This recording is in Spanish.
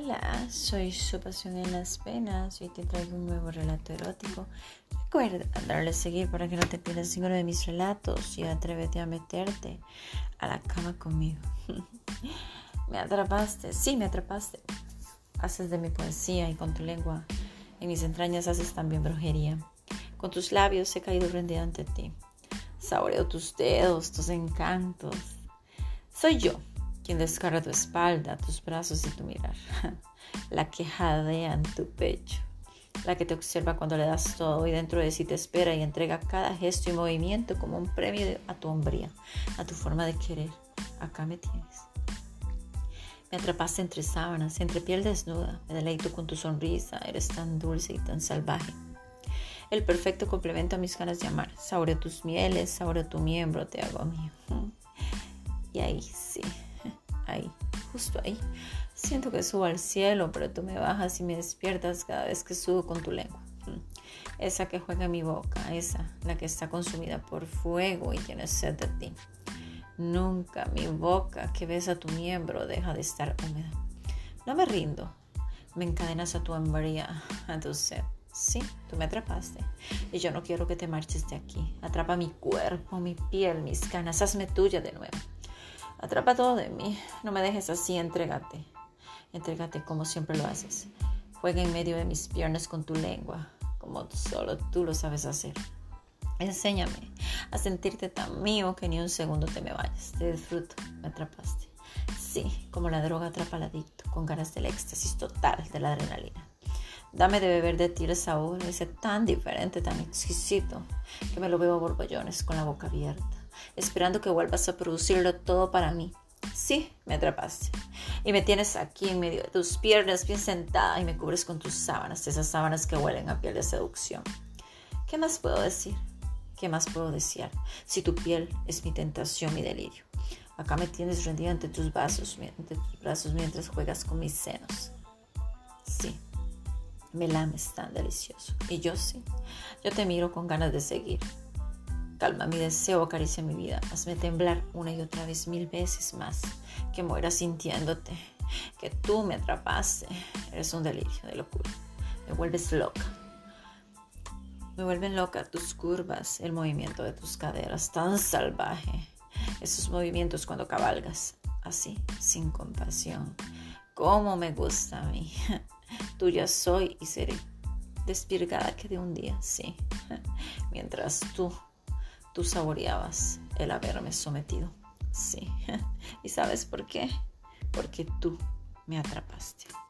Hola, soy su pasión en las penas. Hoy te traigo un nuevo relato erótico. Recuerda darle a seguir para que no te pierdas ninguno de mis relatos y atrévete a meterte a la cama conmigo. Me atrapaste, sí, me atrapaste. Haces de mi poesía y con tu lengua en mis entrañas haces también brujería. Con tus labios he caído rendida ante ti. Saboreo tus dedos, tus encantos. Soy yo quien descarga tu espalda, tus brazos y tu mirar. La que jadea en tu pecho. La que te observa cuando le das todo y dentro de sí te espera y entrega cada gesto y movimiento como un premio a tu hombría, a tu forma de querer. Acá me tienes. Me atrapaste entre sábanas, entre piel desnuda. Me deleito con tu sonrisa. Eres tan dulce y tan salvaje. El perfecto complemento a mis ganas de amar. Saboreo tus mieles, saboreo tu miembro, te hago mío. Y ahí sí, ahí, justo ahí. Siento que subo al cielo, pero tú me bajas y me despiertas cada vez que subo con tu lengua. Esa que juega en mi boca, esa, la que está consumida por fuego y tiene sed de ti. Nunca mi boca que besa tu miembro deja de estar húmeda. No me rindo, me encadenas a tu hombría, a tu sed. Sí, tú me atrapaste y yo no quiero que te marches de aquí. Atrapa mi cuerpo, mi piel, mis canas, hazme tuya de nuevo. Atrapa todo de mí, no me dejes así, entrégate. Entrégate como siempre lo haces. Juega en medio de mis piernas con tu lengua, como solo tú lo sabes hacer. Enséñame a sentirte tan mío que ni un segundo te me vayas. Te disfruto, me atrapaste. Sí, como la droga atrapa al adicto, con ganas del éxtasis total de la adrenalina. Dame de beber de ti el sabor, ese tan diferente, tan exquisito, que me lo bebo a borbollones con la boca abierta, esperando que vuelvas a producirlo todo para mí. Sí, me atrapaste. Y me tienes aquí en medio de tus piernas, bien sentada, y me cubres con tus sábanas, esas sábanas que huelen a piel de seducción. ¿Qué más puedo decir? ¿Qué más puedo desear? Si tu piel es mi tentación, mi delirio. Acá me tienes rendida ante tus brazos mientras juegas con mis senos. Sí. Me lames tan delicioso. Y yo sí, yo te miro con ganas de seguir. Calma mi deseo, acaricia mi vida. Hazme temblar una y otra vez 1000 veces más. Que muera sintiéndote. Que tú me atrapaste. Eres un delirio de locura. Me vuelves loca. Me vuelven loca tus curvas, el movimiento de tus caderas, tan salvaje. Esos movimientos cuando cabalgas, así, sin compasión. Cómo me gusta a mí. Tuya soy y seré, despirgada que de un día, sí. Mientras tú saboreabas el haberme sometido, sí. ¿Y sabes por qué? Porque tú me atrapaste.